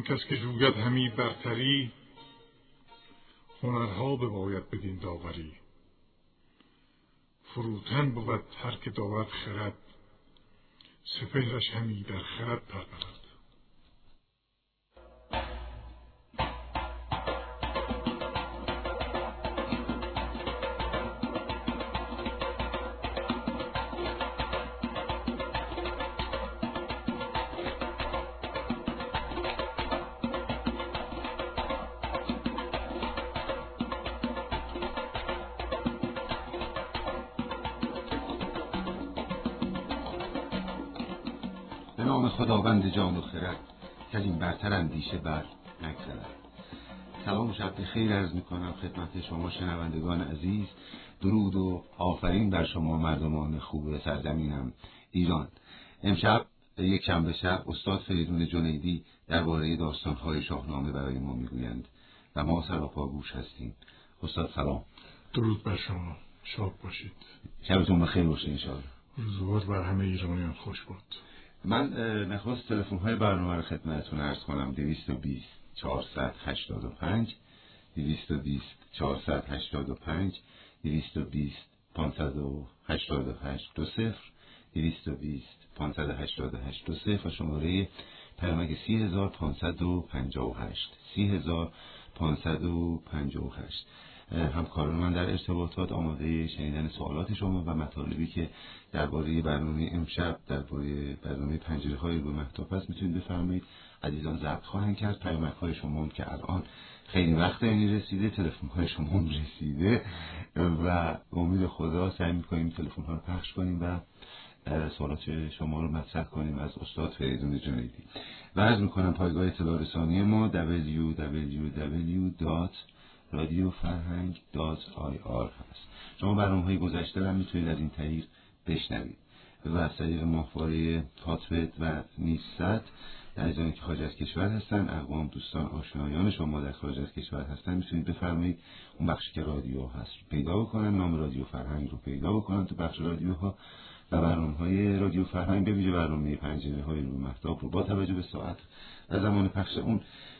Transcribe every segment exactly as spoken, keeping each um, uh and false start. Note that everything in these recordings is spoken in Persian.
آن کس که جوید همی برتری، هنرها بباید بدین داوری. فروتن بود هر که دارد خرد، سپهرش همی در خرد پرورد. به نام خداوند جان و خرد، که از این برتر اندیشه بر نگذرد. سلام و شب بخیر عرض میکنم خدمت شما شنوندگان عزیز. درود و آفرین بر شما مردمان خوب سرزمینم ایران. امشب یک شنبه شب استاد فریدون جنیدی درباره داستان‌های شاهنامه برای ما میگویند و ما سراپا گوش هستیم. استاد سلام. درود بر شما، شاد باشید. شبتون بخیر باشه انشاءالله. روزگار بر همه ایرانیان خوش باد. من نخواست تلفن های برنامه رو خدمتتون عرض کنم. دویست و بیست چهارصد هشتاد و پنج دویست و بیست چهارصد هشتاد و پنج دویست و بیست پانصد و هشتاد و هشت دو صفر دویست و بیست پانصد و هشتاد و هشت دو صفر و شماره پیامک سی هزار پانصد و پنجاه و هشت سی هزار پانصد و پنجاه و هشت. همکاران من در ارتباطات آماده شنیدن سوالات شما و مطالبی که درباره برنامه امشب درباره برنامه پنجره های رو مهتاب است میتونید بفرمایید. عزیزان ضبط خواهند کرد پیامک های شما که الان خیلی وقت این رسیده، تلفن های شما رسیده و امید خدا سعی میکنیم تلفن ها رو پخش کنیم و سوالات شما رو مطرح کنیم از استاد فریدون جنیدی. و عرض میکنم پایگاه اطلاع رسانی ما دبلیو دبلیو دبلیو دات رادیو فرهنگ دات آی آر هست. شما برنامه‌های گذشته رو میتونید از این طریق بشنوید و از طریق ماهواره هاتبت و نیست در ازایی که خارج از کشور هستن، اقوام دوستان آشنایان شما در خارج از کشور هستن میتونید بفرمایید اون بخشی که رادیو هست پیدا بکنن، نام رادیو فرهنگ رو پیدا بکنن تو بخش رادیوها و برنامه‌های رادیو فرهنگ به ویژه برنامه پنجره های رو مهتاب رو با توجه به ساعت و زمان پخش اون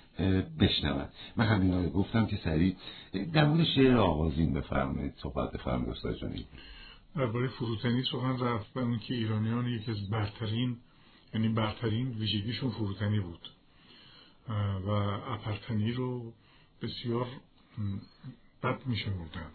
بشنون. من همین رو گفتم که سریع در مورد شعر آغازین بفرمایید، صحبت بفرمایید استاد جانی. درباره فروتنی سخن رفت و اون که ایرانیان یکی از برترین یعنی برترین ویژگیشون فروتنی بود و اپرتنی رو بسیار بد میشمردند.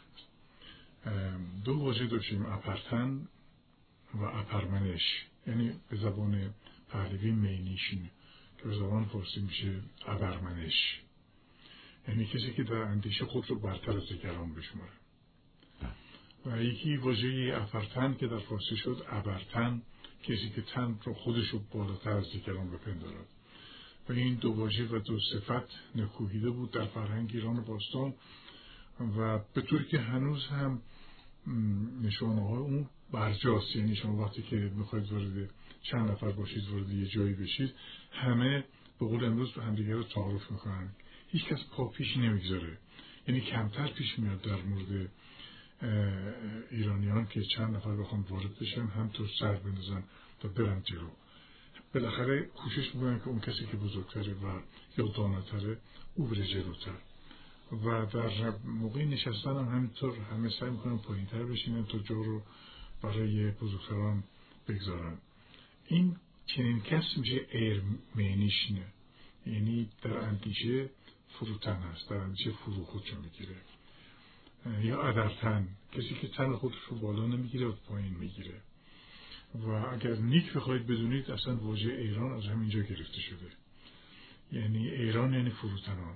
دو واژه داشتیم، اپرتن و اپرمنش، یعنی به زبان پهلوی مینیشین که به زبان فارسی میشه ابرمنش، یعنی کسی که در اندیشه خود رو برتر از دیگران بشماره. و یکی واژه اپرتن که در فارسی شد ابرتن، کسی که تن رو خودش رو بالاتر از دیگران بپندارد. و این دو واژه و دو صفت نکوهیده بود در فرهنگ ایران باستان و به طوری که هنوز هم نشانه های اون برجاست. یعنی شما وقتی که میخواید وارد چند نفر باشید، وارد یه جایی بشید، همه به قول امروز به همدیگه رو تعارف میکنن، هیچ کس پا پیش نمیگذاره. یعنی کمتر پیش میاد در مورد ایرانیان که چند نفر بخوان وارد بشن همطور سر بندازن تا برن جلو. بالاخره کوشش میکنن که اون کسی که بزرگتره و یا داناتره او بره جلوتر و در موقع نشستن هم همینطور همه سعی میکنن پایینتر بشینن تا جا رو برای بزرگتران بگذارن. این چنین کس میشه ایرمنیشنه، یعنی در اندیشه فروتن هست، در اندیشه فرو خودشو میگیره. یا ادرتن، کسی که تن خودش رو بالا نمیگیره و پایین میگیره. و اگر نیک بخواید بدونید اصلا واژه ایران از همینجا گرفته شده، یعنی ایران یعنی فروتنان.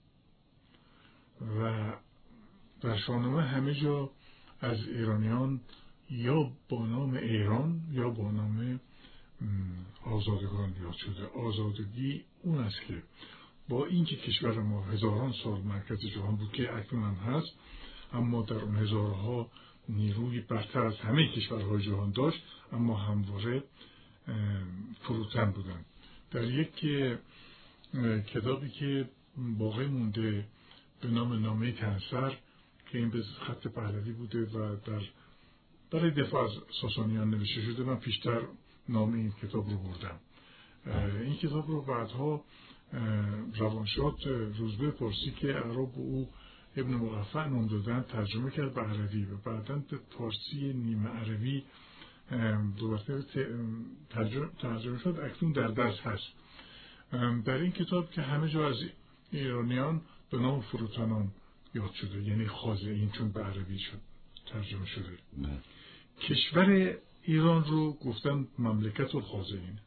و در شاهنامه همه جا از ایرانیان یا با نام ایران یا با نام آزادگان یاد شده. آزادگی اون است که با اینکه کشور ما هزاران سال مرکز جهان بود که اکنون هم هست، اما در اون هزارها نیروی برتر از همه کشورهای جهان داشت، اما همواره فروتن بودن. در یک کتابی که باقی مونده به نام نامه کنسر که این به خط پهلوی بوده و در برای دفاع از ساسانیان نوشته شده، من پیشتر نام این کتاب رو بردم. این کتاب رو بعدها روانشاد روزبه پارسی که عرب او ابن مقفع نام دادن ترجمه کرد به عربی و بعداً به پارسی نیمه عربی دوباره ترجمه شد، اکنون در دست هست. در این کتاب که همه جا از ایرانیان به نام فروتنان یاد شده، یعنی خازئین، چون به عربی شد ترجمه شده. نه. کشور ایران رو گفتن مملکت الخازئین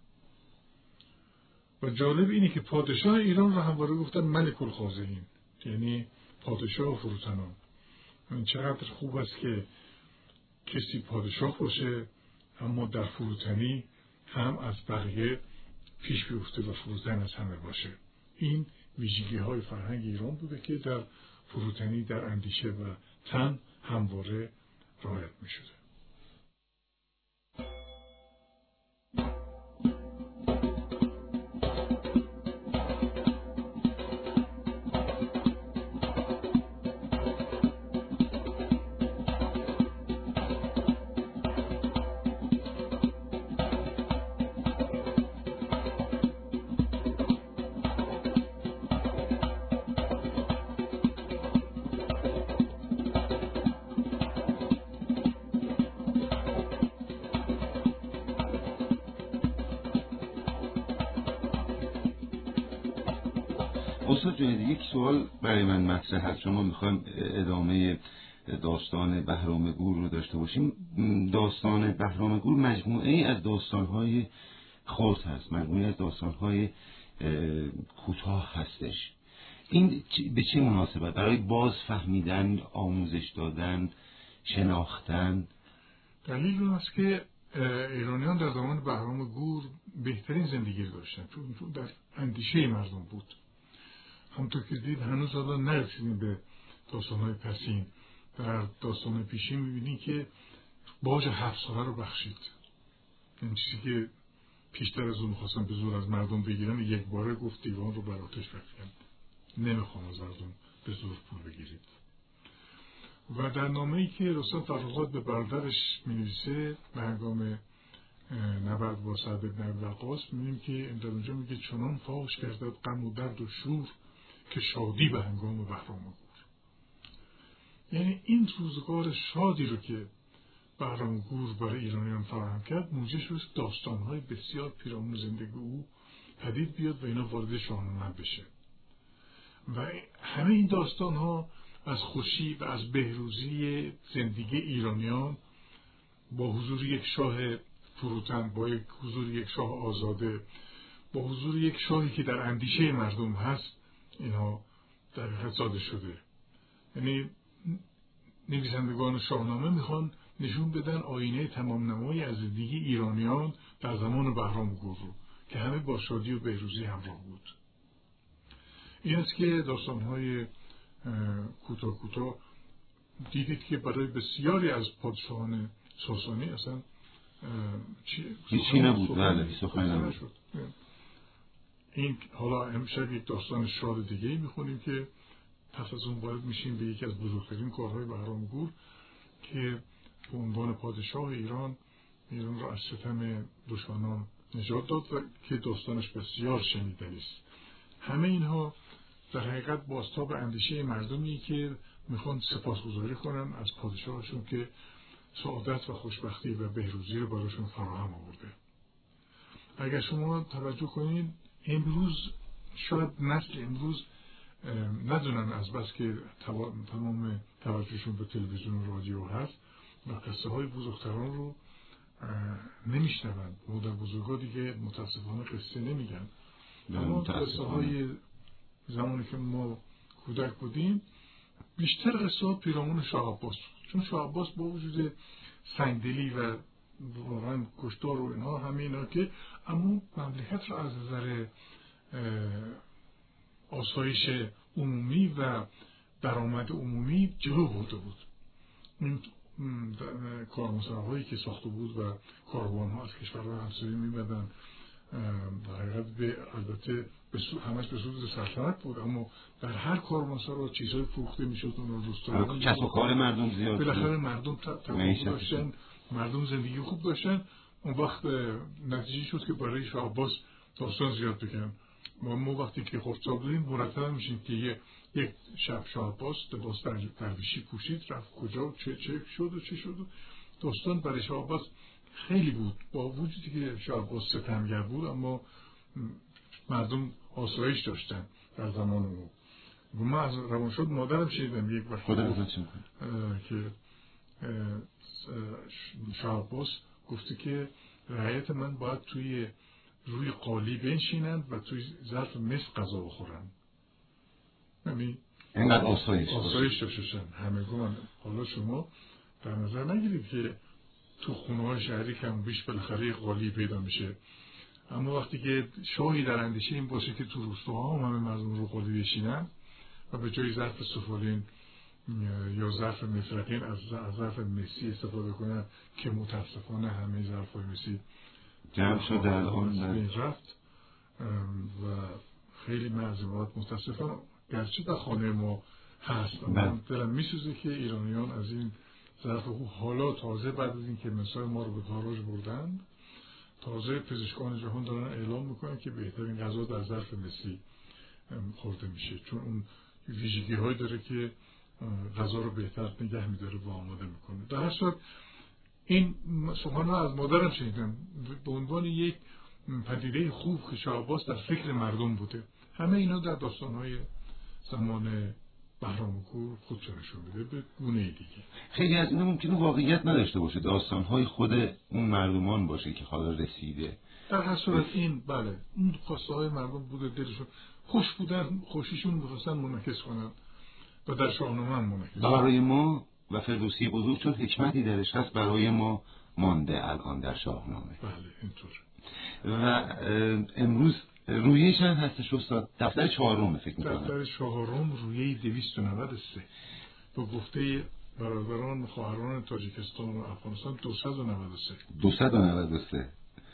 و جالب اینه که پادشاه ایران رو همواره گفتن ملک الخازئین، یعنی پادشاه فروتنان. این چقدر خوب است که کسی پادشاه باشه اما در فروتنی هم از بقیه پیش بیفته و فروتن از همه باشه. این ویژگی های فرهنگ ایران بوده که در فروتنی، در اندیشه و تن همواره رعایت می شده. استاد جنیدی، یک سوال برای من مطرح هست. شما میخوایم ادامه داستان بهرام گور رو داشته باشیم. داستان بهرام گور مجموعه ای از داستانهای خرد هست، مجموعه از داستانهای کوتاه هستش. این به چه مناسبت؟ برای باز فهمیدن، آموزش دادن، شناختن؟ دلیل اون است که ایرانیان در زمان بهرام گور بهترین زندگی داشتن، چون در اندیشه مردم بود. همونطور که دید هنوز حالا نرسیدیم به داستان‌های پسین. در داستان پیشین می‌بینید که باج هفت ساله رو بخشید. این چیزی که پیشتر از اون می‌خواستن به زور از مردم بگیرن، یک باره گفت دیوان رو بر آتش بفکن، نمی‌خوام از مردم به زور پول بگیرید. و در نامه‌ای که رستم فرخزاد به برادرش می‌نویسه به هنگام نبرد با سعد بن ابی وقاص، می‌بینیم که در اونجا میگه چنان فاش کرد غم و درد و شور که شادی به هنگام بهرام گور. یعنی این روزگار شادی رو که بهرام گور برای ایرانیان فراهم کرد موجب شد داستان‌های بسیار پیرامون زندگی او پدید بیاد و اینا وارد شاهنامه بشه. و همه این داستان‌ها از خوشی و از بهروزی زندگی ایرانیان با حضور یک شاه فروتن، با یک حضور یک شاه آزاده، با حضور یک شاهی که در اندیشه مردم هست، اینها در حقیقت ساده شده. یعنی نویسندگان شاهنامه میخوان نشون بدن آینه تمام نمایی از زندگی ایرانیان در زمان بهرام گور رو که همه با شادی و بهروزی همراه بود. این است که داستان‌های کوتاه کوتاه دیدید که برای بسیاری از پادشاهان ساسانی اصلا هیچی نبود، بله سخنی نبود. این حالا امشب یک داستان شاد دیگه میخونیم که پس از اون وارد میشیم به یکی از بزرگترین کارهای بهرام گور که به عنوان پادشاه ایران ایران را از ستم دشمنان نجات داد و که داستانش بسیار شنیدنی است. همه اینها در حقیقت بازتاب اندیشه مردمی که میخوان سپاسگزاری کنن از پادشاهشون که سعادت و خوشبختی و بهروزی رو براشون فراهم آورده. اگر شما توجه کنید امروز شاید نسل امروز ندونن از بس که تمام توجهشون به تلویزیون و رادیو هست و قصه های بزرگتران رو نمیشنون. مادر بزرگا دیگه متاسفانه قصه نمیگن. اما قصه های زمانی که ما کودک بودیم بیشتر قصه ها پیرامون شاه عباس بود، چون شاه عباس با وجود سنگدلی و واقعا کشتار و اینها همه اینا که اما مملکت را از نظر آسایش عمومی و درآمد عمومی جلو برده بود. این کاروانسراهایی که ساخته بود و کاروان‌ها از کشورهای همسایه می‌آمدن در حقیقت به البته همش به صورت سلطنت بود، اما در هر کاروانسرا چیزهای فروخته می‌شد، اون روستاها کسب و کار مردم زیاد بود، بالاخره مردم توافق داشتن، مردم زندگی خوب داشتن. اون وقت نتیجه شد که برای شاه عباس داستان زیاد بگن ما, ما وقتی که خردسال بودیم مرتب میشیم که یه یک شب شاه عباس لباس درویشی پوشید رفت کجا و چه چه شد و چه شد و داستان برای شاه عباس خیلی بود. با وجودی که شاه عباس ستمگر بود اما مردم آسایش داشتن در زمان او. و من از روانشاد مادرم شنیدم یک وقت که شاه عباس گفته که رعیت من باید توی روی قالی بنشینند و توی ظرف مس غذا بخورند. یعنی اینقدر آسایش آسایش داشتن. همه گفتن حالا شما در نظر نگیرید که تو خونه های شهری کم بیش بالاخره یک قالی پیدا میشه، اما وقتی که شاهی در اندیشه این باشه که تو روستاها هم همه مردم رو قالی بشینن و به جای ظرف سفالین یا ظرف مفرقین از ظرف مسی استفاده کنن که متاسفانه همه ظرف های مسی جمع شده الان رفت و خیلی معذرت متاسفم گرچه در خانه ما هست اما دلم میسوزه که ایرانیان از این ظرف حالا تازه بعد از این که مثال ما رو به تاراج بردن تازه پزشکان جهان دارن اعلام میکنن که بهترین غذا در ظرف مسی خورده میشه، چون اون ویژگی هایی داره که غذا رو بهتر نگه میداره و آماده میکنه. در هر صورت این سخن ها از مادرم شنیدم به عنوان یک پدیده خوب که شاه عباس در فکر مردم بوده. همه اینا در داستان های زمان بهرام‌کور خودشو نشون میده به گونه دیگه. خیلی از اینا ممکنه واقعیت نداشته باشه، داستان های خود اون مردمان باشه که حالا رسیده. در هر صورت این بله اون خواسته های مردم بوده، دلشون خوش بودن، خوشیشون می‌خواستن منعکس کنن و در شاهنامه هم منعکس. برای ما و فردوسی بزرگ چون حکمتی درش هست برای ما مانده الان در شاهنامه. بله اینطور. و امروز رویه چند هستش استاد؟ دفتر چهارم فکر می‌کنم. دفتر چهارم رویه دویست و نود و سه به گفته برادران خواهران تاجیکستان و افغانستان دویست و نود و سه. دویست و نود و سه.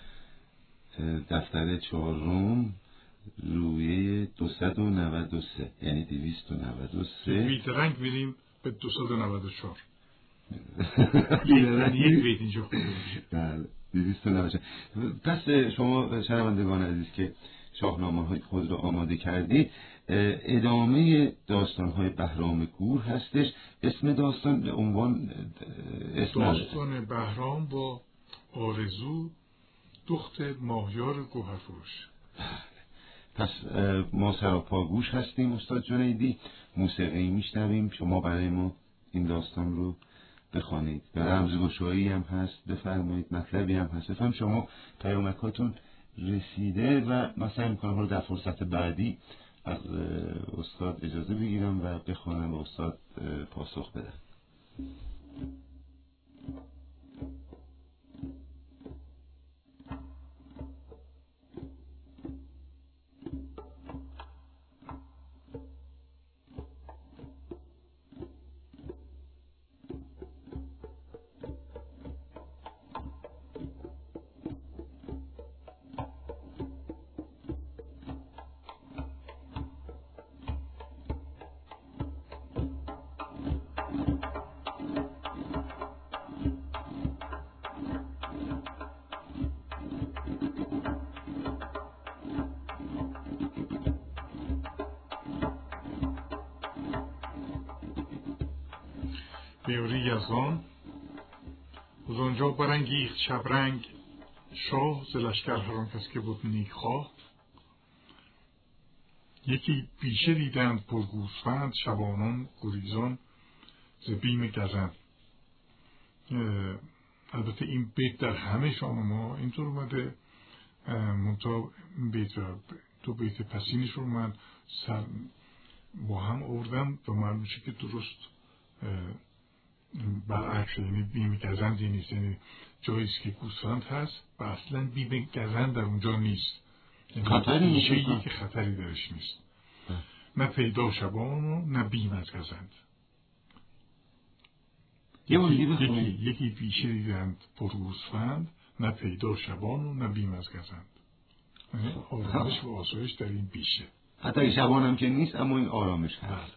دفتر چهارم رویه دویست و نود و سه یعنی دویست و نود و سه. بیدرنگ بریم به دویست و نود و چهار. بیدرنگ یک بیت اینجا خود میشه. بله دویست و نود و چهار. پس شما شنوندگان عزیز که شاهنامه های خود را آماده کردید، ادامه داستان های بهرام‌کور هستش. اسم داستان به عنوان اسم داستان بهرام با آرزو دخت ماهیار گوهرفروش. پس ما سراپا گوش هستیم استاد جنیدی، موسیقی میشنویم، شما برای ما این داستان رو بخوانید و رمزگشایی هم هست بفرمایید، مطلبی هم هست بفهم شما پیامکاتون رسیده و من سعی میکنم رو در فرصت بعدی از استاد اجازه بگیرم و بخوانم و استاد پاسخ بدم. بیوری یزدان از آنجا برانگیخت شبرنگ شاه ز لشکر هر آن کس که بود نیک خواه. یکی بیشه دیدند پر گوسفند شبانان گریزان ز بیم گزند. البته این بیت در همه شاهنامه اینطور اومده، منتها بیت دو بیت پسینش رو من سر با هم آوردم و معلوم میشه که درست برعکس، یعنی بیم گزندی نیست، یعنی جاییست که گوسفند هست و اصلا بیم گزند در اونجا نیست، یعنی خطری نیست که خطری درش نیست. نه پیدا شبان و نه بیم از گزند. یکی, یکی, یکی بیشه دیدند پر گوسفند نه پیدا شبان و نه بیم از گزند. یعنی آرامش و آسایش در این بیشه، حتی شبان هم که نیست اما این آرامش هست.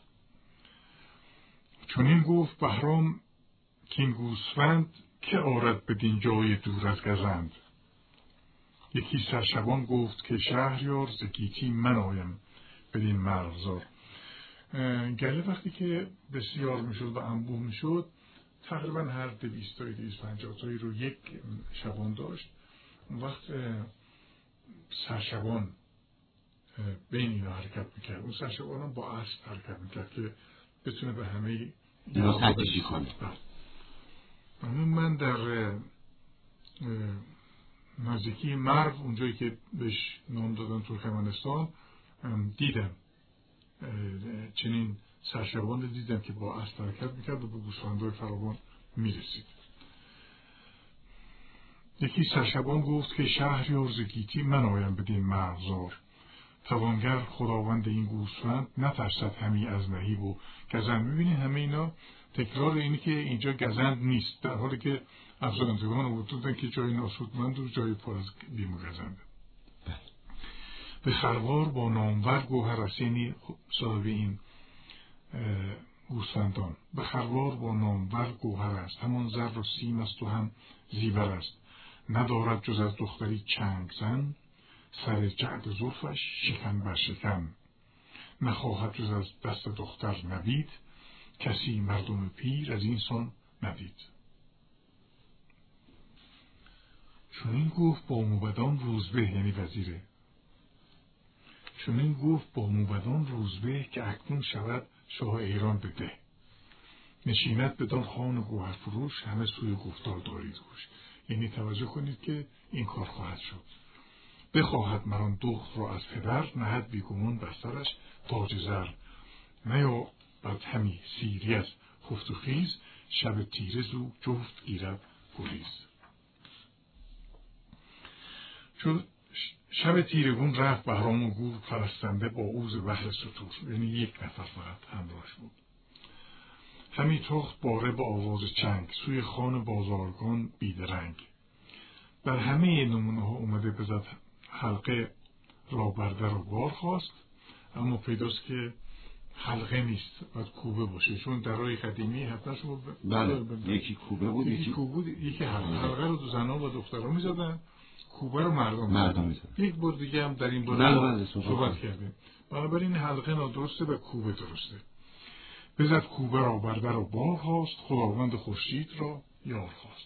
چون این گفت بهرام که این گوسفند که آرد بدین جای دور از گزند. یکی سرشبان گفت که شهریار ز گیتی من آیم بدین مرغزار. گله وقتی که بسیار میشد و انبوه میشد، تقریبا هر دویست تایی دویست پنجاه تایی رو یک شبان داشت. اون وقت سرشبان بین اینا حرکت میکرد. اون سرشبان هم با اسب حرکت میکرد که بتونه به همه اینا تدریجی کنه. من در نزدیکی مرو، اونجایی که بهش نام دادن ترکمنستان، دیدم چنین سرشبان دیدم که با اسب حرکت میکرد و به گوسفندهای فراوان میرسید. یکی سرشبان گفت که شهریار ز گیتی من آیم بدین مرغزار. توانگر خداوند این گوسفند نترسد همی از نهیب و گزند. میبینی همه اینا تکرار اینی که اینجا گزند نیست، در حالی که افزایندگان آوردن که جای ناسودمند و جای پر از بیم و گزنده. به خروار با نامور گوهر است، یعنی صاحب این گوسفندان. به خروار با نامور گوهر است، همان زر و سیم است و هم زیور است. ندارد جز از دختری چنگ زن، سر جعد زلفش شکن بر شکن. نخواهد جز از دست دختر نوید، کسی مردم پیر از این سان ندید. چون این گفت با موبدان روزبه، یعنی وزیره، چون این گفت با موبدان روزبه که اکنون شود شاه ایران به ده. نشیند بدان خان گوهر فروش، همه سوی گفتار دارید گوش. یعنی توجه کنید که این کار خواهد شد. بخواهد مران دخت را از پدر، نهد بیگمان بر سرش تاج زر. نیا بد همی سیری از خفت و خیز، شب تیره زو جفت گیرد گریز. چون شب تیرگون رفت بهرام و گور پرستنده با اوز بحر ستور، یعنی یک نفر فقط همراهش بود. همی تخت باره با آواز چنگ، سوی خان بازارگان بیدرنگ. بر همه نمونه ها اومده بزد حلقه را بردر و بار خواست، اما پیداست که حلقه نیست، باید کوبه باشه، چون درای قدیمی حتما شما بله یکی کوبه بود، یکی کوبه بود، یکی حلقه. حلقه رو دو زنان و دخترها می زدن، کوبه رو مردم مردم می زدن. یک بار دیگه هم در این باره صحبت کردیم. بنابراین حلقه نادرسته و کوبه درسته. بزد کوبه را بردر و بار خواست، خداوند خورشید را یار خواست.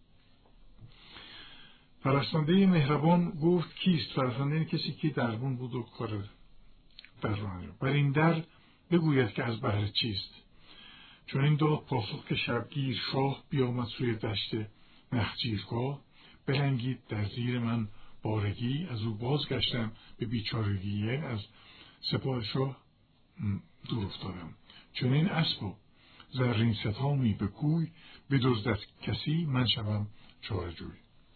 پرستنده مهربان گفت کیست؟ پرستنده این کسی که دربون بود و کار در رو انجام. بر این در بگوید که از بهر چیست. چون این داد پاسخ که شبگیر شاه بیامد سوی دشت نخجیرگاه. بلنگید در زیر من بارگی، از او بازگشتم به بیچارگی، از سپاه شاه دور افتادم. چون این اسب و زرین ستامی به کوی، بدزدد کسی من شوم چاره‌جوی.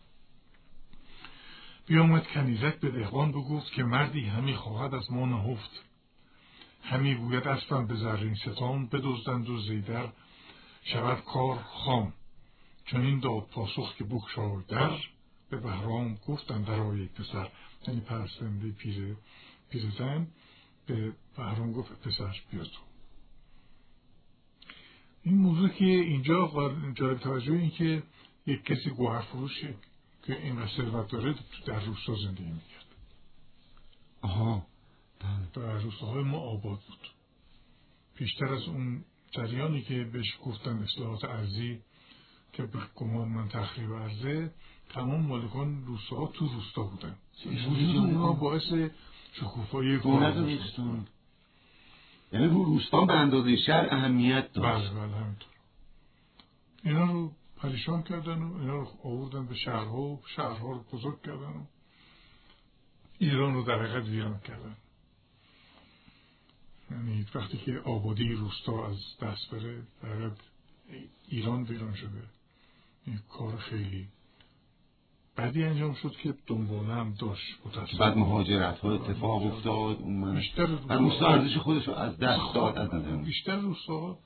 بیامد کنیزک به دهقان بگفت که مردی همی خواهد از ما نهفت. همی گوید اسبم به زرین ستام، بدزدند و زیدر شود کار خام. چون این داد پاسخ که بگشای در، به بهرام گفتن درآی یک پسر. یعنی پرستنده پیر پیرزن به بهرام گفت پسر بیا تو. این موضوع که اینجا جالب توجه این که یک کسی گوهر فروشه که این ثروت داره در روستا زندگی میکرد. آها در روستاهای ما آباد بود. پیشتر از اون جریانی که بهش گفتن اصلاحات ارضی که به گمان من تخریب ارضه، تمام مالکان روستاها تو روستا بودن. وجود اونها باعث شکوفایی دولت روستان، یعنی رو روستان به اندازه شهر اهمیت داشت. بله بله همینطور. اینا رو پریشان کردن و اینا رو آوردن به شهرها و شهرها رو بزرگ کردن و ایران رو در حقیقت ویران کردن. یعنی وقتی که آبادی روستا از دست بره، در حقیقت ایران ویران شده. این کار خیلی بعدی انجام شد که دنباله هم داشت. بعد مهاجرت ها اتفاق افتاد، اون روستا ارزش خودش رو از دست داد. از نظر بیشتر روستا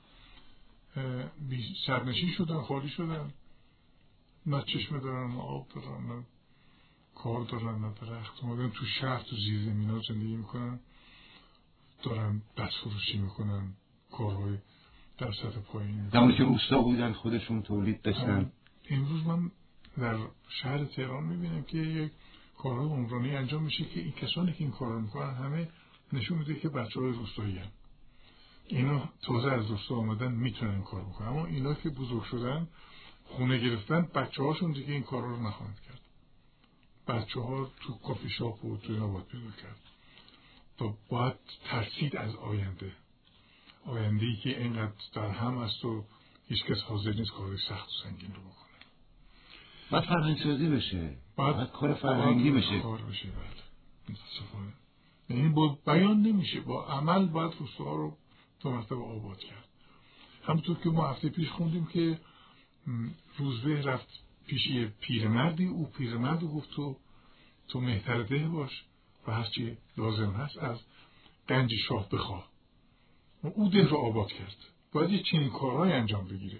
سرنشین شدن، خالی شدن، نه چشمه دارن، نه آب دارن، نه کار دارن، نه درخت. اومدن تو شهر، تو زیر زمین ها زندگی میکنن، دارن دست فروشی میکنن، کارهای در سطح پایین. زمانی که روستا بودن خودشون تولید داشتن. امروز من در شهر تهران میبینم که یک کارهای عمرانی انجام میشه که این کسانی که این کار رو میکنن همه نشون میده که بچه‌های روستایی هستند. اینا تازه از روستا آمدن میتونن این کار بکنن، اما اینا که بزرگ شدن خونه گرفتن بچه‌هاشون دیگه این کارا رو نخواهند کرد. بچه‌ها تو کافی شاپ و تو اینا باید پیدا کرد. تا باید ترسید از آینده. آینده‌ای که اینقدر در هم است و هیچ کس حاضر نیست کار سخت و سنگین رو بکنه. باید فرهنگ‌سازی بشه. باید, باید کار فرهنگی بشه. کار بشه بعد. متاسفانه. یعنی با بیان نمیشه، با عمل باید روستاها رو دو مرتبه آباد کرد. همونطور که ما هفته پیش خوندیم که روزبه رفت پیش یه پیرمردی، او پیرمرد گفت تو تو مهتر ده باش و هرچی لازم هست از گنج شاه بخواه و او ده رو آباد کرد. باید یه چنین کارهای انجام بگیره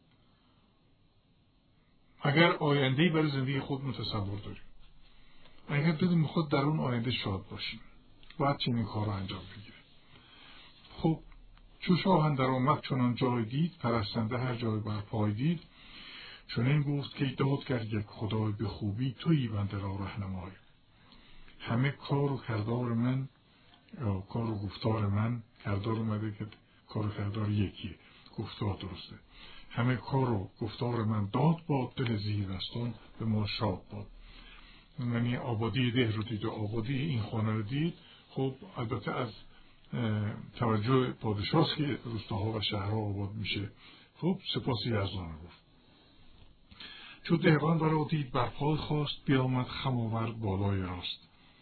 اگر آینده‌ای برای زندگی خود متصور داریم، اگر بدیم خود در اون آینده شاد باشیم، باید چنین کارها انجام بگیره. خب چو شاه اندر آمد چنان جای دید، پرستنده هر جای بر پای دید. چون این گفت که داد کرد یک خدای به خوبی، تویی بنده را رهنمای. همه کار و کردار من یا کار و گفتار من، کردار اومده که کار و کردار یکیه، گفتار درسته. همه کار و گفتار من داد باد، دل زیرستان به ما شاد باد. یعنی آبادی ده رو دید و آبادی این خانه رو دید. خب البته از توجه پادشاه که روستاها و شهرها آباد میشه. خب سپاسی یزدان گفت. چو دهقان را دید بر پای خواست، بیامد خم آورد بالای راست.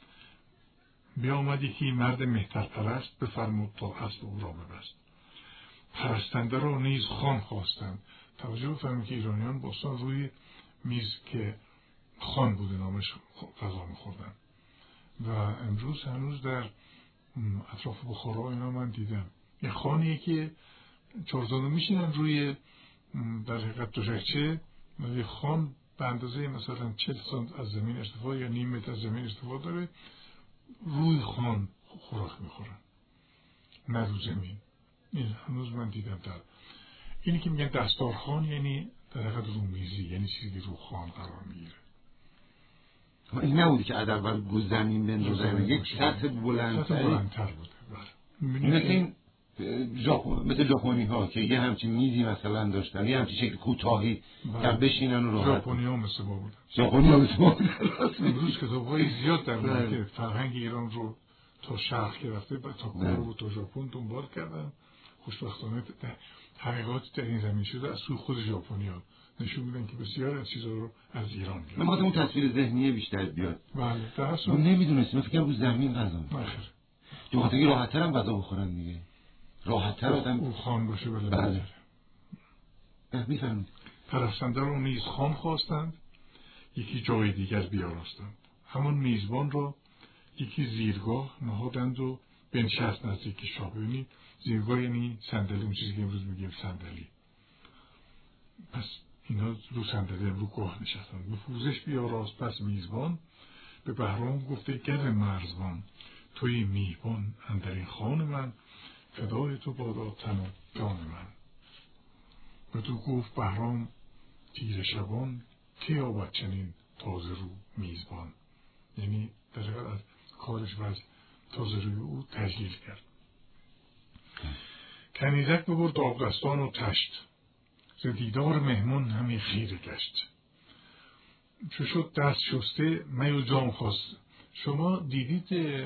بیامد یکی مرد مهتر پرست، بفرمود تا اسب او را ببست. پرستنده را نیز خان خواستند. توجه بفرمایید که ایرانیان باستان روی میز که خان بوده نامش غذا میخوردن و امروز هنوز در اطراف بخارا اینا من دیدم یه خانیه که چهارزانو میشینن روی در حقیقت دوشکچه و یه خان به اندازه مثلا چهل سانت از زمین ارتفاع یا نیم متر از زمین ارتفاع داره، روی خان خوراک میخورن نه رو زمین. این هنوز من دیدم. در اینی که میگن دستارخوان یعنی در حقیقت رو میزی، یعنی چیزی که رو خان قرار میگیره. این نبودی که ادب بر گوز زمین بندازن، یک سطح بلندتر بلندتر بوده. مثل این ژاپن، مثل ژاپنی ها که یه همچین میزی مثلا داشتن، یه همچین شکل کوتاهی که بشینن و راحت. ژاپنی ها مثل ما بودن. ژاپنی ها مثل ما بودن. امروز کتاب‌های زیاد در مورد که فرهنگ ایران رو تا شرق گرفته و تا کره و تا ژاپن دنبال کردن. خوشبختانه حقیقات در این زمین شده از سوی خود ژاپنی‌ها نشون میدن که بسیار از چیزا رو از ایران گرفتن. من می‌خواستم اون تصویر ذهنی بیشتر بیاد. بله، درست. من نمی‌دونستم، فکر کنم رو زمین غذا می‌خورن. آخر. جو وقتی راحت‌تر هم غذا بخورن دیگه. راحت‌تر آدم او خان باشه بله. بله. می‌فهمید. پرستنده رو نیز خان خواستند، یکی جای دیگر بیاراستند. همون میزبان را یکی زیرگاه نهادند و بنشست نزدیک شاه. ببینید زیرگاه یعنی صندلی، اون چیزی که امروز میگیم صندلی. پس اینا رو صندلی رو گاه نشستند. به پوزش بیاراست پس میزبان، به بهرام گفته گر مرزبان، توی میهبان اندر این خان من، فدای تو بادا تن و جان من. و تو گفت بهرام تیر شبان، که یابد چنین تازه رو میزبان. یعنی در حقیقت از کارش و از تازه روی او تجلیل کرد. کنیزک ببرد آبدستان و تشت، ز دیدار مهمون همی خیره گشت. چو شد دست شسته می و جام خواست. شما دیدید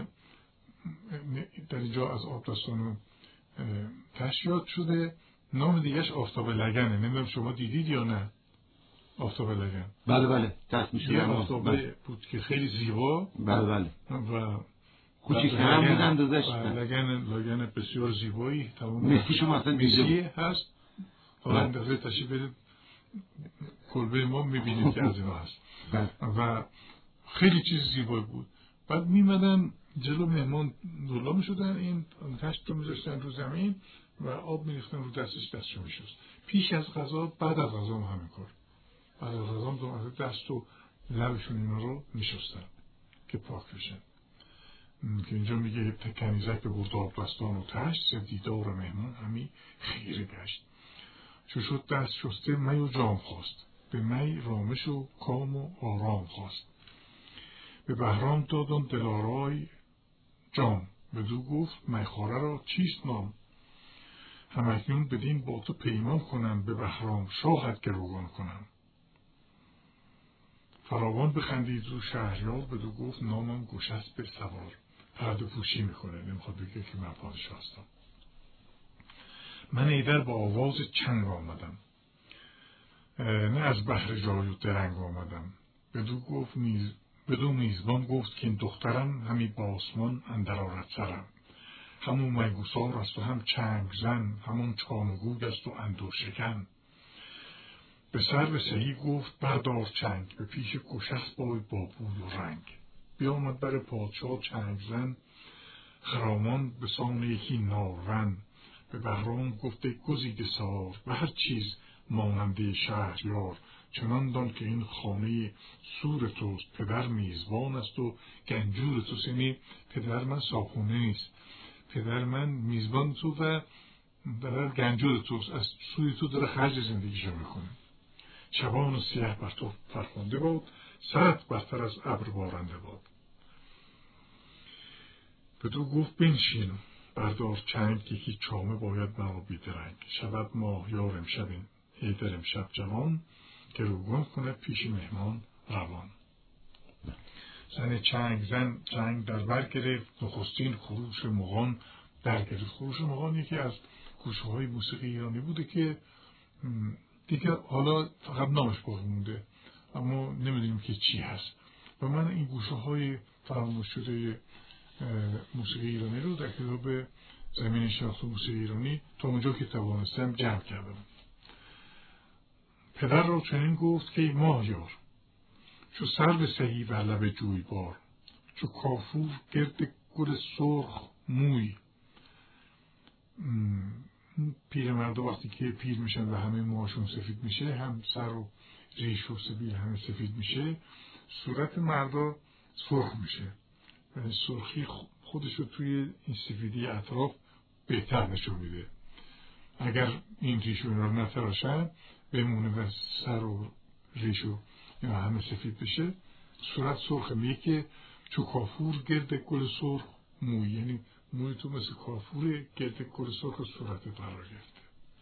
در اینجا از آبدستان و تشت یاد شده، نام دیگهش آفتاب لگنه. نمیدونم شما دیدید یا نه آفتاب لگن؟ بله بله دست میشه. یه آفتابه بود که خیلی زیبا. بله بله. و کوچیک هم بود اندازش. لگن لگن بسیار زیبایی. مسی شما اصلا دیده هست. حالا اندازه تشریف برید کلبه ما میبینید که از اینا هست. و خیلی چیز زیبایی بود. بعد میمدن جلو مهمان دولا میشدن، این تشت رو میذاشتن رو زمین و آب میریختن رو دستش، دستشو میشست. پیش از غذا، بعد از غذا هم همین کار. بعد از غذا هم دو دست و لبشون اینا رو میشستن که پاک بشن. که اینجا میگه کنیزک به برد آبدستان و تشت، دیدار مهمان همی خیره گشت. چو شد دست شسته می و جام خواست، به می رامش و کام و آرام خواست. به بهرام دادم دلارای جام، بدو گفت میخواره را چیست نام؟ همکنون بدین با تو پیمان کنم، به بهرام شاهت گروگان کنم. فراوان بخندید رو شهریار، بدو گفت نامم گشست به سوار. پرده پوشی میکنه، نمیخواد بگه که من پادشاه هستم. من ایدر با آواز چنگ آمدم، نه از بحر جای و درنگ آمدم. بدو گفت میز بدو میزبان گفت که این دخترم همی با آسمان اندر آرد سرم. همون میگسار است و هم چنگ زن، همون چانگود است و اندر شکن. به سر به سهی گفت بردار چنگ، به پیش گشست بای با بوی و رنگ. بیامد بر پادشاه چنگ زن، خرامان به سان یکی نارون. به بهرام گفته گزیده سار، به هر چیز ماننده شهریار. چنان دان که این خانه سور توست، پدر میزبان است و گنجور توست. یعنی پدر من صاحبخونه نیست، پدر من میزبان تو و در گنجور توست، از سوی تو داره خرج زندگیشو میکنه. شبان و سیه بر تو فرخنده باد، سرت برتر از ابر بارنده باد. بدو گفت بنشین بردار چنگ، یکی چامه باید مرا بیدرنگ. شود ماهیار امشب این هیدر امشب جوان، که روگان کنه پیش مهمان روان. زن چنگ زن چنگ در بر گرفت، نخستین خروش مغان در گرفت. خروش مغان یکی از گوشه های موسیقی ایرانی بوده که دیگه حالا فقط نامش باقی مونده، اما نمیدونیم که چی هست. و من این گوشه های فراموش شده موسیقی ایرانی رو در کتاب زمین شناخت موسیقی ایرانی تا اونجا که توانستم جمع کردم. پدر را چنین گفت که ماهیار، چو سرو سهی بر لب جویبار. چو کافور گرد گل سرخ موی. پیرمردا وقتی که پیر میشن و همه موهاشون سفید میشه، هم سر و ریش و سبیل همه سفید میشه، صورت مردا سرخ میشه و سرخی خودش رو توی این سفیدی اطراف بهتر نشون میده. اگر این ریش و اینا رو نتراشن بمونه و سر و ریش و اینا همه سفید بشه، صورت سرخه. میگه که چو کافور گرد گل سرخ موی، یعنی موی تو مثل کافور گرد گل سرخ صورت قرار گرفته.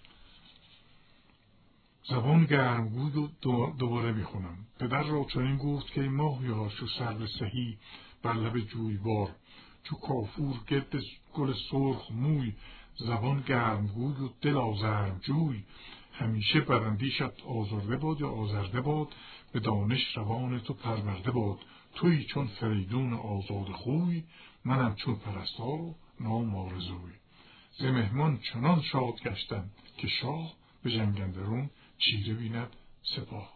زبان گرمگود رو دوباره میخونم. پدر را چنین گفت که ماهیار، چو سرو سهی بر لب جویبار. چو کافور گرد گل سرخ موی. زبان گرمگود و دل آزرم جوی. همیشه بداندیشت آزرده باد یا آزرده باد، به دانش روان تو پرورده باد. تویی چون فریدون آزاد خوی، منم چون پرستار و نام آرزوی. ز مهمان چنان شاد گشتم که شاه، به جنگندرون چیره بیند سپاه.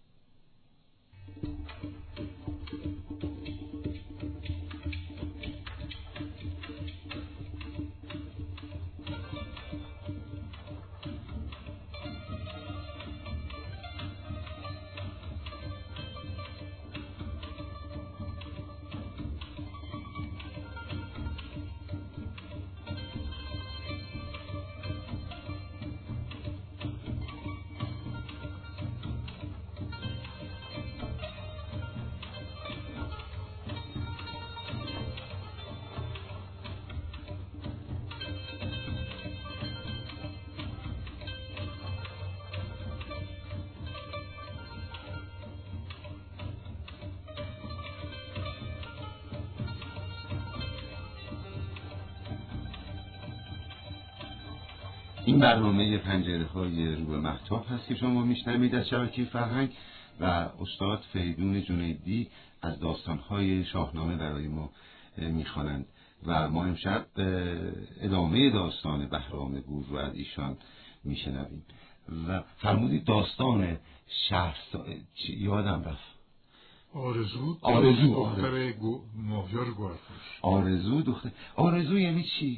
این برنامه پنجره های رو به مهتاب هست که شما میشنوید از شبکه فرهنگ و استاد فریدون جنیدی از داستانهای شاهنامه برای ما میخوانند و ما امشب ادامه داستان بهرام گور رو از ایشان میشنویم. و فرمودید داستان شهر سا... یادم رفت آرزو آرزو دختر گو... ماهیار گوهرفروش. آرزو دختر آرزو یعنی چی؟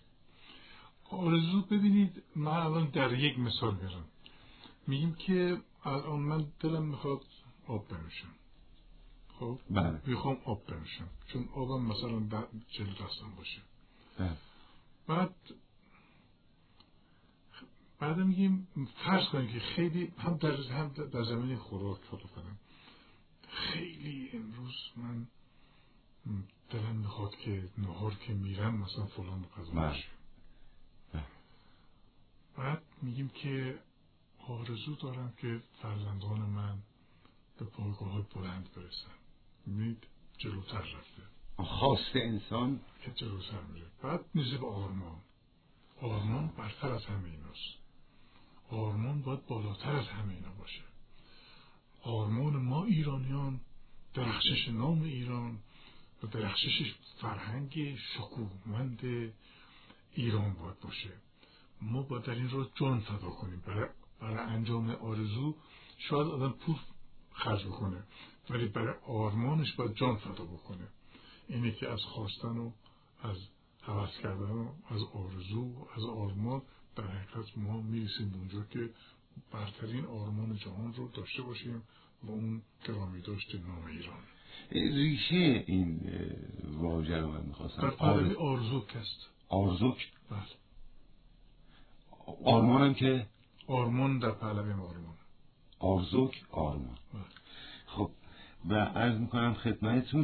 آرزو ببینید، من الان در یک مثال میارم. میگیم که الان من دلم میخواد آب بنوشم، خب بله. میخوام آب بنوشم چون آبم مثلا جلو دستم باشه. بله. بعد بعد میگیم فرض کنیم که خیلی هم در هم در زمین خوراک خود کنم، خیلی امروز من دلم میخواد که نهار که میرم مثلا فلان غذا باشه. بعد میگیم که آرزو دارم که فرزندان من به پایگاه بلند برسن. میبینید جلوتر رفته، خواست انسان که جلوتر میره. بعد میزه به آرمان. آرمان برتر از همه ایناست. آرمان باید بالاتر از همه اینا باشه. آرمان ما ایرانیان درخشش نام ایران و درخشش فرهنگ شکوهمند ایران باید باشه. ما باید در این راه جان فدا کنیم. برای, برای انجام آرزو شاید آدم پول خرج بکنه، ولی برای آرمانش باید جان فدا بکنه. اینه که از خواستن و از هوس کردن و از آرزو از آرمان در حقیقت ما میرسیم اونجا که برترین آرمان جهان رو داشته باشیم و اون گرامی داشته نام ایران. ریشه این واژه رو من میخواستم در پهلوی آرزوک است. آرزوک؟ بله. آرمانم که آرمان در پهلوی آرمان. آرزوک آرمان. بله. خب و عرض میکنم خدمتتون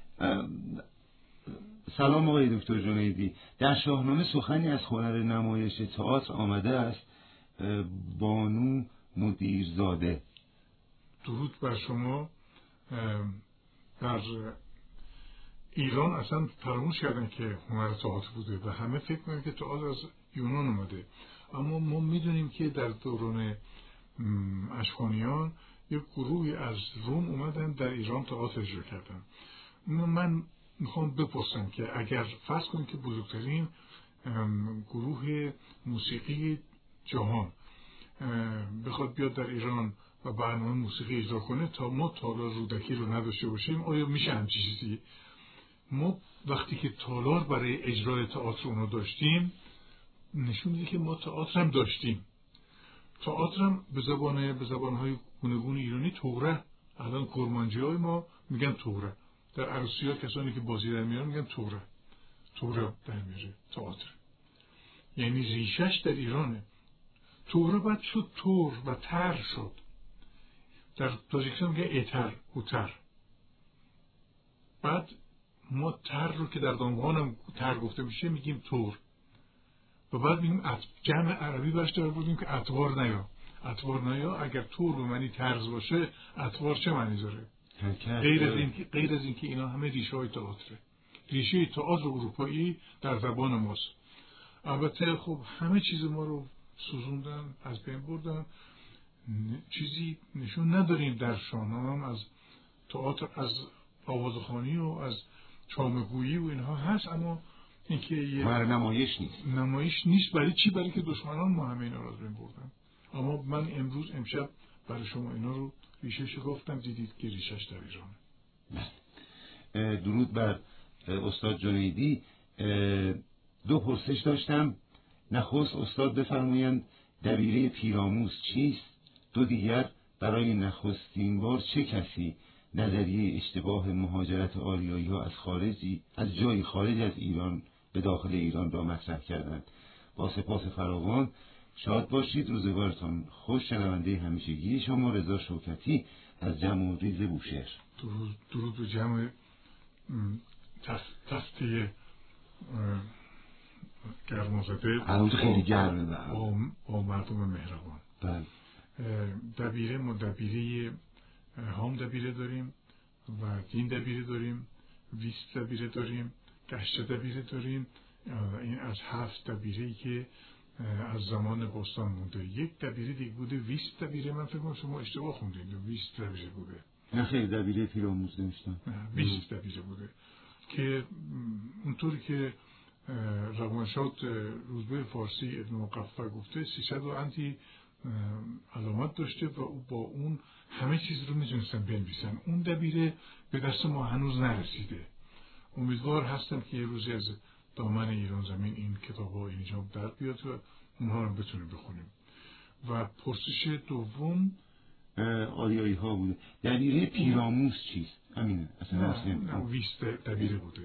سلام آقای دکتر جنیدی. در شاهنامه سخنی از هنر نمایش تئاتر آمده است. بانو مدیرزاده. درود بر شما. در ایران اصلا فراموش کردن که هنر تئاتر بوده و همه فکر میکنن که تئاتر از یونان اومده، اما ما میدونیم که در دوران اشکانیان یک گروهی از روم اومدن در ایران تئاتر اجرا کردن. من میخوام بپرسم که اگر فرض کنیم که بزرگترین گروه موسیقی جهان بخواد بیاد در ایران و برنامه موسیقی اجرا کنه تا ما تالار رودکی رو نداشته باشیم، آیا میشه همچین چیزی؟ ما وقتی که تالار برای اجرای تئاتر اونو داشتیم نشون میده که ما تئاتر هم داشتیم. تئاتر هم به زبان به زبانهای گوناگون ایرانی توره. الان کرمانجی های ما میگن توره. در عروسی ها کسانی که بازی در میارن میگن توره. توره در میاره تئاتر. یعنی ریشش در ایرانه. توره بعد شد تور و تر شد. در تاجیکستان میگه ایتر اوتر. بعد ما تر رو که در دامغان هم تر گفته میشه میگیم تور. و بعد میگیم جمع عربی برش دار بودیم که اتوار نیا. اتوار نیا اگر تور به معنی طرز باشه اتوار چه معنی داره؟ غیر از این غیر از این که اینا همه ریشه های تئاتره. ریشه تئاتر اروپایی در زبان ماست. البته خب همه چیز ما رو سوزوندن، از بین بردن. چیزی نشون نداریم در شاهنامه هم از تئاتر، از آوازخوانی و از چامگویی و اینها هست، اما اینکه یه نمایش نیست. نمایش نیست. برای چی؟ برای که دشمنان ما همه اینا رو از بین بردن. اما من امروز امشب برای شما اینا رو ریشه‌اش گفتم، دیدید که ریشه‌اش در ایرانه. درود بر استاد جنیدی. دو پرسش داشتم. نخست استاد بفرمایند دبیره پیراموس چیست؟ دو دیگر برای نخستین بار چه کسی نظریه اشتباه مهاجرت آریایی ها از خارجی از جای خارج از ایران به داخل ایران را مطرح کردند؟ با سپاس فراوان. شاد باشید. روزگارتان خوش. شنونده همیشگی شما رضا شوکتی از جمع ریز بوشهر. درود درود به جمع تفتی گرمازده. الان خیلی گرمه با, با مردم مهربان. بله. دبیره ما دبیره هام دبیره داریم و دین دبیره داریم، ویست دبیره داریم، گشت دبیره داریم. این از هفت دبیره‌ای که از زمان باستان مونده. یک دبیره دیگه بوده ویست دبیره. من فکر کنم شما اشتباه خوندید. ویست دبیره بوده. نه خیلی دبیره پیراموز نوشتم. ویست دبیره بوده که اونطوری که روانشاد روزبه فارسی ابن مقفع گفته سیصد و اندی علامت داشته و با اون همه چیز رو میتونستن بنویسن. اون دبیره به دست ما هنوز نرسیده. امیدوار هستم که یه روزی از دامن ایران زمین این کتاب ها اینجا در بیاد و اونها رو بتونیم بخونیم. و پرسش دوم آریایی ها بوده. دبیره پیراموس چیست؟ همینه اصلا نه ویست دبیره بوده.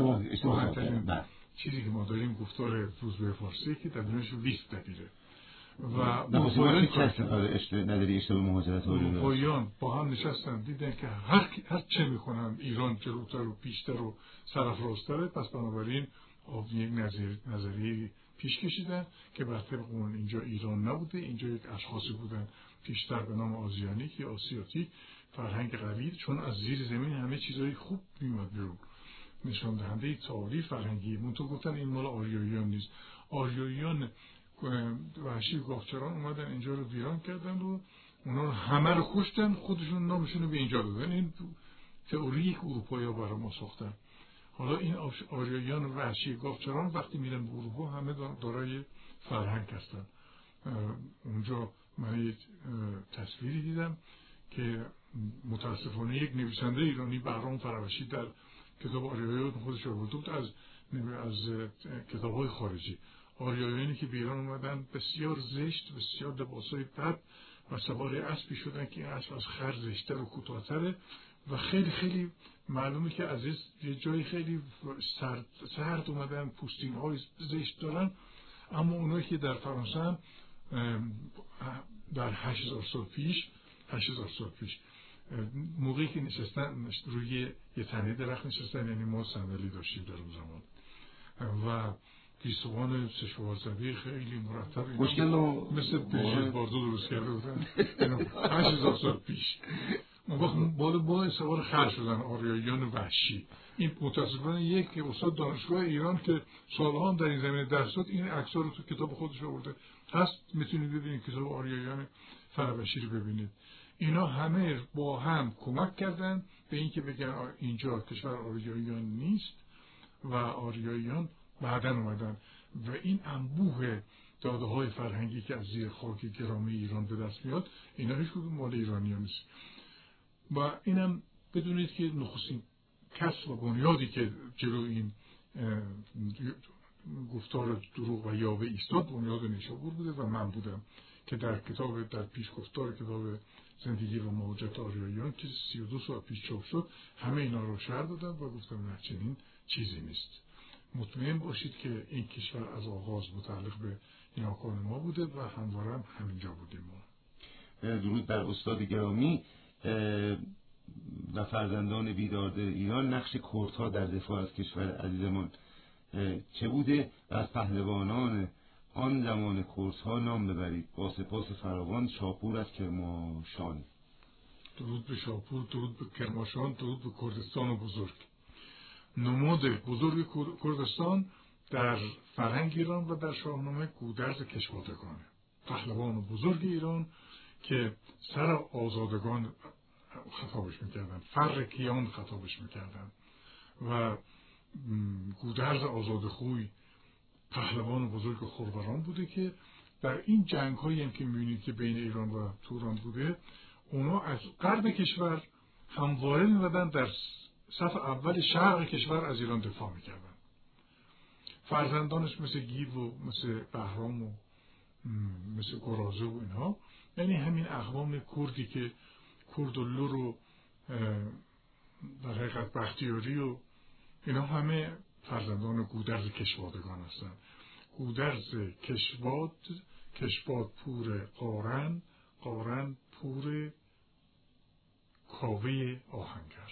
چیزی که ما داریم گفتار روزبه فارسی که دبیرش ویست دبیره. و اروپاییان کسی نداری اشتباه مهاجرت اروپاییان با هم نشستن دیدن که هر هر چه میکنن ایران جلوتر و پیشتر و سرافرازتره، پس بنابراین یک نظریه پیش کشیدن که بر طبق اون اینجا ایران نبوده، اینجا یک اشخاصی بودن پیشتر به نام آزیانیک یا آسیاتی، فرهنگ قوی، چون از زیر زمین همه چیزای خوب میاد بیرون، نشان دهنده تعالی فرهنگی. منتها گفتن این مال آریاییان نیست. آریاییان وحشی گاوچران اومدن اینجا رو ویران کردن و اونا رو همه رو کشتن، خودشون نامشون رو به اینجا دادن. این تئوری یک اروپایی ها برای ما ساختن. حالا این آریاییان وحشی گاوچران وقتی میرن به اروپا همه دارای فرهنگ هستن. اونجا من یک تصویری دیدم که متاسفانه یک نویسنده ایرانی بهرام فروشی در کتاب آریاییان خودش آورده بود از از کتاب‌های خارجی. آریاییانی که به ایران اومدن بسیار زشت، بسیار لباسای بد و سوار اسبی شدن که این اسب از خر زشت‌تر و کوتاه‌تره و خیلی خیلی معلومه که از یه جای خیلی سرد, سرد اومدن، پوستین‌های زشت دارن. اما اونایی که در فرانسه در هشت هزار سال پیش هشت هزار سال پیش موقعی که نشستن روی یه تنه درخت نشستن، یعنی ما صندلی داشتیم در اون زمان و گیسوان سشوار زده خیلی مرتب مثل پیش باردو درست کرده بودن هشت هزار سال پیش. اون وقت بالا با سوار خر شدن آریاییان وحشی. این متاسفانه یک استاد دانشگاه ایران که سالها هم در این زمینه درس داد این عکس‌ها رو تو کتاب خودش آورده هست، میتونید ببینید کتاب آریاییان فروشی رو ببینید. اینا همه با هم کمک کردن به اینکه بگن اینجا کشور آریاییان نیست و آریاییان بعداً اومدن و این انبوه داده های فرهنگی که از زیر خاک گرامی ایران به دست میاد اینا هیچ کدوم مال ایرانیان نیست. و اینم بدونید که نخستین کسب و بنیادی که جلو این گفتار دروغ و یاوه ایستاد بنیاد نیشابور بوده و من بودم که در کتاب در پیش گفتار کتاب زندگی و مهاجرت آریاییان که سی و دو سال پیش چاپ شد همه اینا رو شرح دادم و گفتم نه چنین چیزی نیست. مطمئن باشید که این کشور از آغاز متعلق به نیاکان ما بوده و همواره هم همینجا بودیم ما. درود بر استاد گرامی و فرزندان بیدارده ایران. نقش کردها در دفاع از کشور عزیزمان چه بوده و از پهلوانان آن زمان کردها نام ببرید. با سپاس فراوان، شاپور از کرماشان. درود به شاپور، درود به کرماشان، درود به کردستان بزرگ. نماد بزرگ کردستان در فرهنگ ایران و در شاهنامه گودرز کشوادگانه، پهلوان بزرگ ایران که سر آزادگان خطابش میکردن، فر کیان خطابش میکردن و گودرز آزادخوی پهلوان بزرگ خروران بوده که در این جنگ هایی هم که میبینید که بین ایران و توران بوده اونا از غرب کشور همواره میمدن در صف اول شرق کشور از ایران دفاع میکردن. فرزندانش مثل گیو و مثل بهرام و مثل گرازه و اینها، یعنی همین اقوام کردی که کرد و لور و در حقیقت بختیاری و اینا همه فرزندان گودرز کشوادگان هستن. گودرز کشواد، کشواد پور قارن، قارن پور کاوه آهنگر.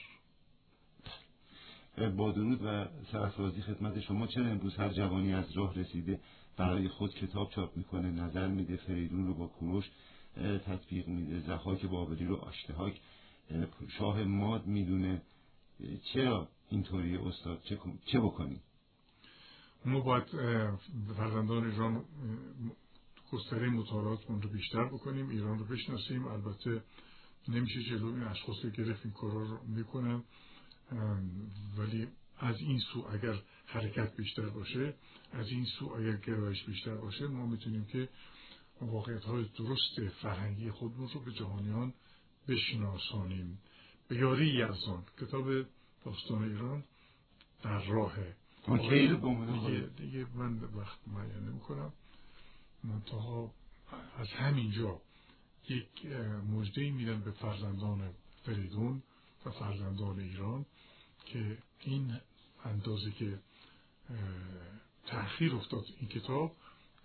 با درود و سرافرازی خدمت شما. چرا امروز هر جوانی از راه رسیده برای خود کتاب چاپ میکنه، نظر میده، فریدون رو با کوروش تطبیق میده، ضحاک بابلی رو آشتهاک شاه ماد میدونه؟ چرا اینطوری استاد؟ چه, چه بکنیم؟ ما باید فرزندان ایران گستره مطالعاتمون رو بیشتر بکنیم، ایران رو بشناسیم. البته نمیشه جلو این اشخاص رو گرفت، این کارا رو میکنن، ولی از این سو اگر حرکت بیشتر باشه، از این سو اگر گرایش بیشتر باشه، ما میتونیم که واقعیت‌های درست فرهنگی خودمون رو به جهانیان بشناسانیم. به یاری یزدان، کتاب داستان ایران در راهه. دیگه, دیگه من وقت معین نمی کنم، منتها از همینجا یک مژده‌ای میدم به فرزندان فریدون و فرزندان ایران که این اندازه که تأخیر افتاد این کتاب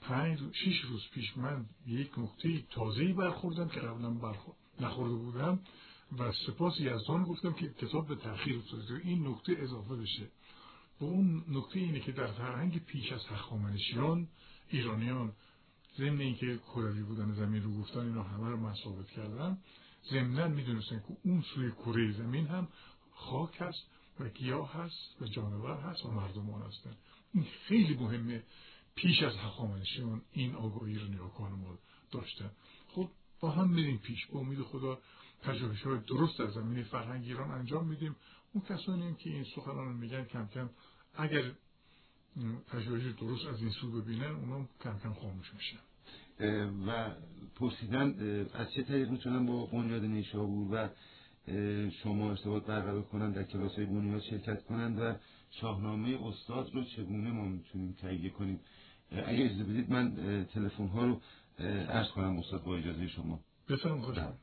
پنج شش روز پیش من یک نکته تازه‌ای برخوردم که قبلا برخورد نخورده بودم و سپاس یزدان گفتم که کتاب به تأخیر افتاده این نکته اضافه بشه. و اون نکته اینه که در فرهنگ پیش از هخامنشیان ایرانیان ضمن اینکه کروی بودن زمین رو گفتن اینا همه رو من ثابت کردم، ضمناً میدونستن که اون سوی کره زمین هم خاک هست و گیاه هست و جانور هست و مردمان هستن. این خیلی مهمه. پیش از هخامنشیان این آگاهی رو نیاکان ما داشتن. خب با هم میریم پیش، با امید خدا پژوهش‌های درست در زمینه فرهنگ ایران انجام میدیم. اون کسانی هم که این سخنان رو میگن کم کم اگر پژوهش درست از این سو ببینن اونا کم کم خاموش میشن. و پرسیدن از چه طریق میتونن با بنیاد نیشابور و شما ارتباط برقرار کنن، در کلاس‌های بنیاد شرکت کنن و شاهنامه استاد رو چگونه ما میتونیم تهیه کنیم؟ اگه اجازه بدید من تلفن ها رو عرض کنم استاد با اجازه شما. بفرمایید.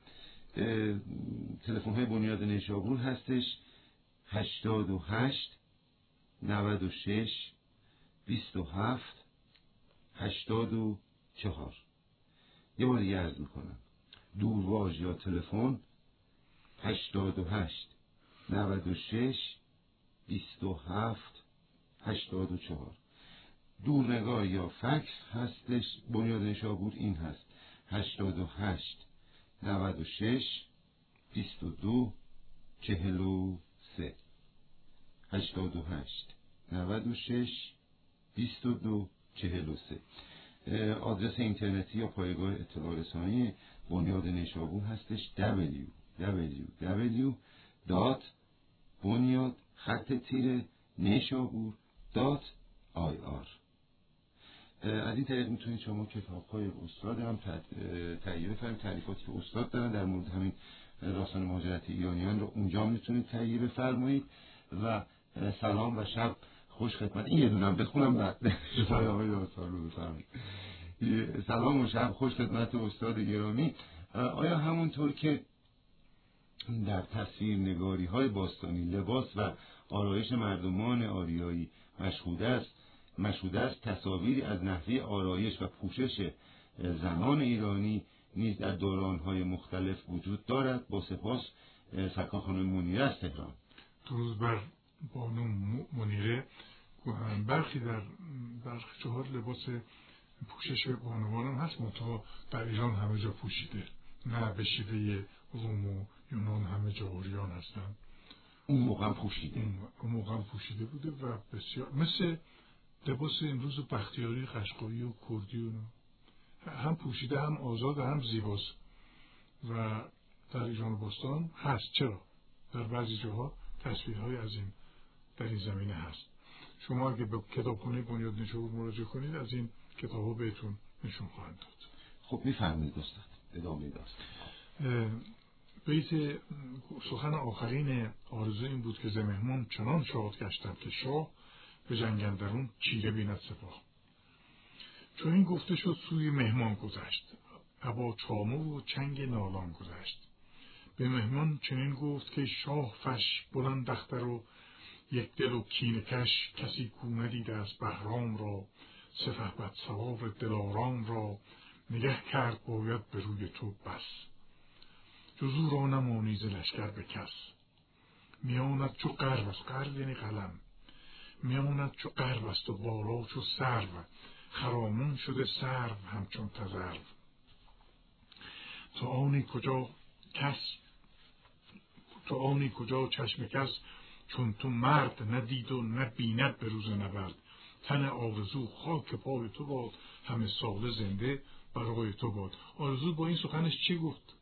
تلفن های بنیاد نیشابور هستش هشتاد و هشت نود و شش بیست و هفت هشتاد و چهار. یه بار دیگه عرض میکنم، دورواژ یا تلفن هشتاد و هشت نود و شش بیست و هفت هشتاد و چهار. دورنگار یا فکس هستش بنیاد نیشابور این هست هشتاد و هشت نود و شش بیست و دو چهل و سه. هشتاد و هشت نود و شش بیست و دو چهل و سه. آدرس اینترنتی یا پایگاه اطلاع رسانی بنیاد نیشابور هستش دبلیو دبلیو دبلیو دات بنیاد خط تیره نیشابور دات آی آر. از این طریق میتونید شما کتاب‌های استاد هم تهیه بفرمایید. تعریفاتی که استاد دارن در مورد همین داستان مهاجرت ایرانیان رو اونجا میتونید تهیه بفرمایید. و سلام و شب خوش خدمت. این یه دونم بخونم بعد سلام داستان رو بفرمایید. سلام و شب خوش خدمت استاد گرامی. آیا همونطور که در تصویر نگاری های باستانی لباس و آرایش مردمان آریایی مشهود است مشهود است تصاویری از نحوه آرایش و پوشش زنان ایرانی نیز در دوران‌های مختلف وجود دارد؟ با سپاس، سکا خانم منیره از تهران. درود بر بانو منیره. برخی در برخی چهار لباس پوشش بانوان هم هست، منتها در ایران همه جا پوشیده، نه به شیوه روم و یونان همه جا عریان هستن. اون موقع هم پوشیده اون موقع هم پوشیده بوده و بسیار مثل لباس امروز بختیاری قشقایی و کردی و هم پوشیده هم آزاد هم زیباست و در ایران باستان هست. چرا؟ در بعضی جاها تصویرهای از این در این زمینه هست. شما اگه به کتابخانه بنیاد نیشابور مراجعه کنید از این کتاب‌ها بهتون نشون خواهند داد. خب میفرمایید استاد، ادامه داستان. بیت سخن آخرین آرزو این بود که ز مهمان چنان شاد گشتم که شاه به جنگ اندرون چیره بیند سپاه. چون این گفته شد سوی مهمان گذشت، ابا چامه و چنگ نالان گذشت. به مهمان چنین گفت که شاه فش بلند اختر و یک دل و کینه کش، کسی کو ندیده از بهرام را، سپهبد سوار دلارام را، نگه کرد باید به روی تو بس. جزو را نمانی ز لشکر به کس، میاند چو قرب است، قرب یعنی قلم، میاند چو قرب است و بالا چو سرو، خرامان شده سرو همچون تذرو. تا آنی کجا کس تا آنی کجا چشم کس، چون تو مرد ندید و نبیند به روز نبرد. تن آرزو خاک پای تو باد، همه ساله زنده برای تو باد. آرزو با این سخنش چی گفت؟